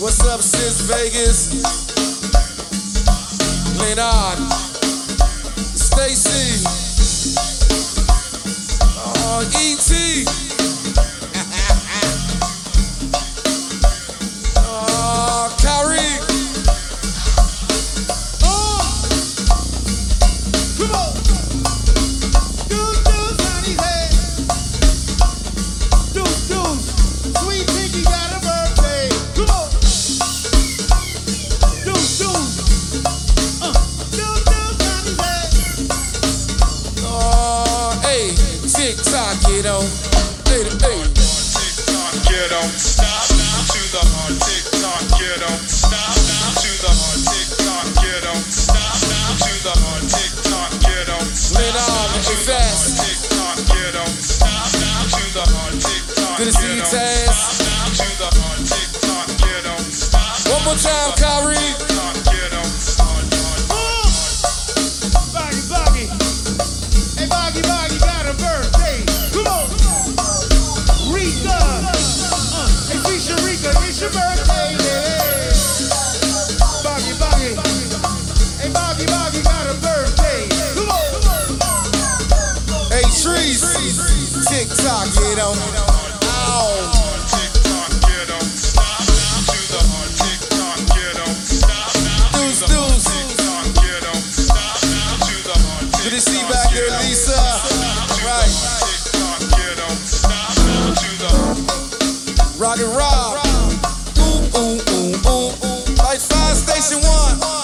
What's up, Sis Vegas? Leonard, Stacy, E.T. Kyrie. Come on. Deuce, honey, hey. Deuce. Sweet Pinky got a birthday. Come on. Deuce. Deuce, honey, hey. Hey, TikTok, get on. Hey. TikTok, get on. Stop to the hard TikTok, get on. Stop to the hard TikTok, get on. Stop to the hard TikTok, get on. Leonard, hey, fast. TikTok, get on. Stop to the hard TikTok. Good to see you, Taz. Stop to the hard TikTok, get on. Stop. One more time, Kyrie. TikTok, get on. Boggy. Hey, Boggy got a birthday. Come on. Rika. Hey, Fisha Rika, it's your birthday. Yeah. Boggy. Hey, Boggy got a birthday. Come on. Hey, Trees. TikTok, get on. Ow. TikTok, get on. Stop to the hard TikTok, get on. Stop Deuce. TikTok, get on. Stop to the hard TikTok. Good to see you back here, Lisa. Right. TikTok, get on. Stop to the Rock and roll. Ooh. Like Fire Station 1.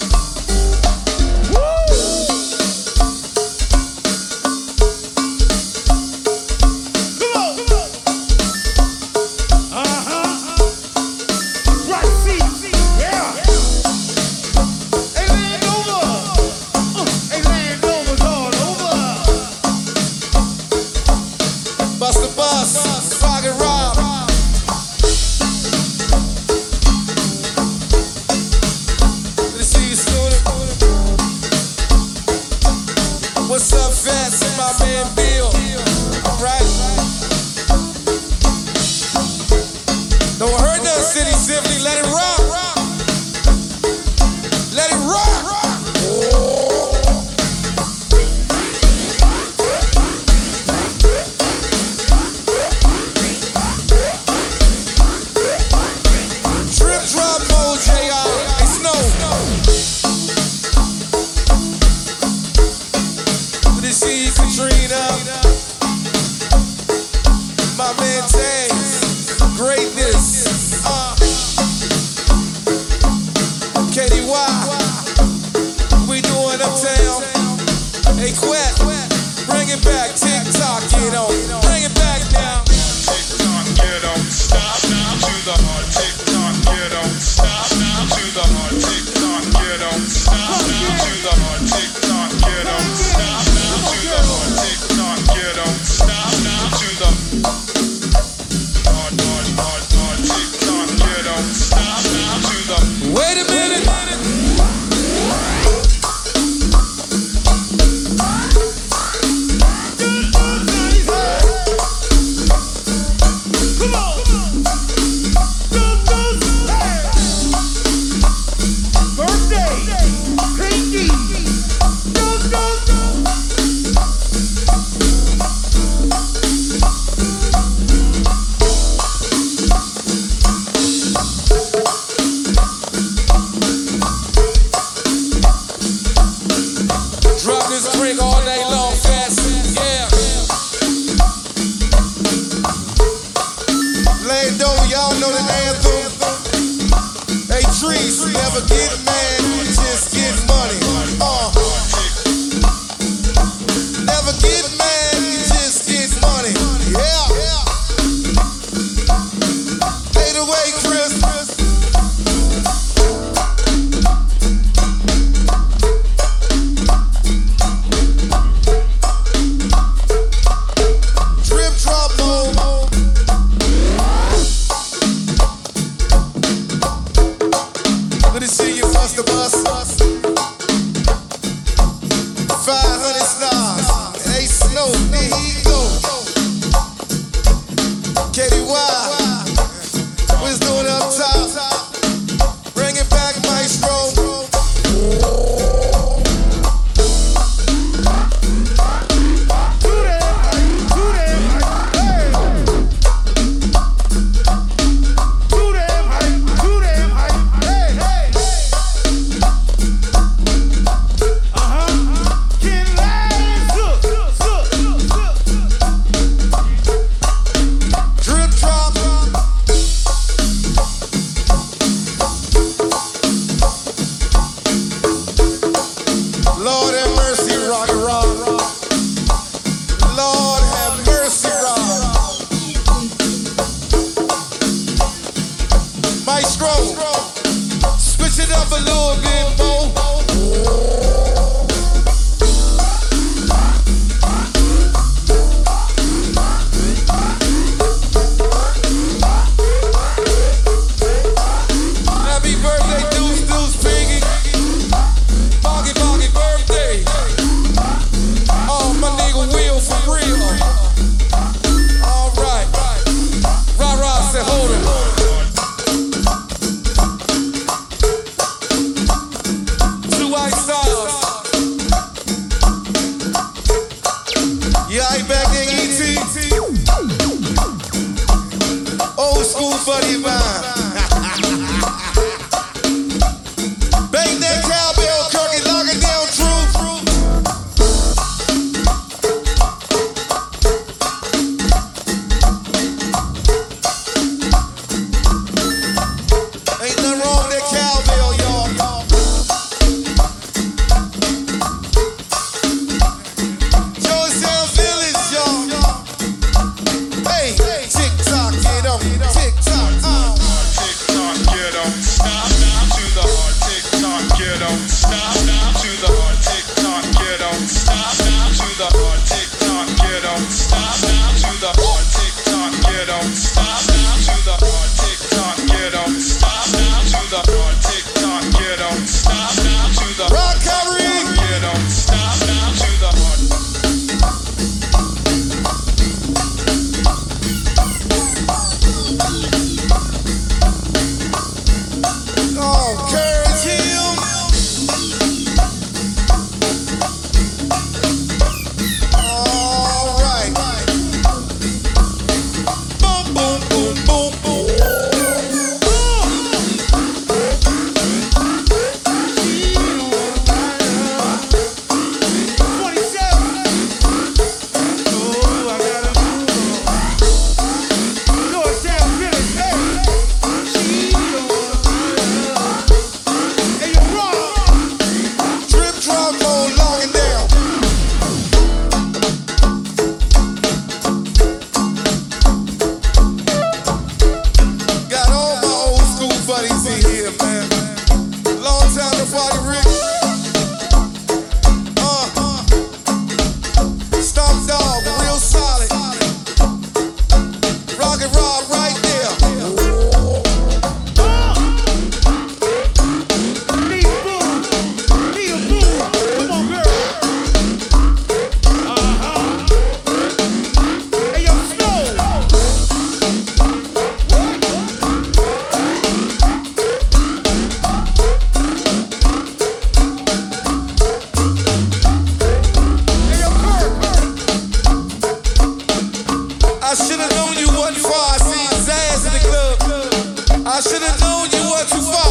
Bust the bus. Rock and roll. Good to see you, student. What's up, Fancy? My man Bill. Alright. Don't hurt nothing, City Symphony. Let it rock. Let it rock. Trip drop mode, JR. Hey, Snow. Good to see you, Katrina. My man James. Greatness. KDY. We doing uptown. Hey, Quet. Bring it back. TikTok, get on. Bring it back now. TikTok, get on. Stop to the hard TikTok, get on. Stop to the hard TikTok, get on. Stop to the hard TikTok, get on. Stop to the hard TikTok, get on. Stop to the hard TikTok, get on. Stop to the. Wait a minute. Come on. Birthday. Pinky. Drop this drink all day long, fast. Yeah. Laying over, y'all know the anthem. Hey, Trees, never get mad, just get money. Never get mad, you just get money. Yeah. Hey, the way, Chris. Drip drop mode. Good to see you, Buster Maestro, switch it up a little bit more. Happy birthday, Deuce Deuce Piggy. Boggy Boggy birthday. Oh, my nigga Will for real. All right. Ra-Ra said, hold it. Two White Stars. Yeah, I ain't back in ET. Old school buddy of mine. Bang that cowbell, Kirky, lock it down, true. Ain't nothing wrong with that cowbell, y'all. Georgetown Village, y'all. Hey, tick-tock, get on, tick-tock, Tick-tock, get on, stop, to the hard tick-tock, get on, stop, to the hard tick-tock, get on, stop, to the hard tick-tock, get on, stop, to the hard tick-tock, get on, stop, to the hard tick-tock, get on, stop, to the hard tick-tock, get on, stop, to the Rock Kyrie. get on, stop, to the hard. Oh, Courage Hill. All right. Boom, boom, boom, boom, boom. Drip drop on locking down. Got all my old school buddies in here, man. Long time to party, Rick. Stomp Dog, real solid. Rocket Rob right there. I should have known you wasn't far. I seen his ass in the club. I should have known you wasn't too far.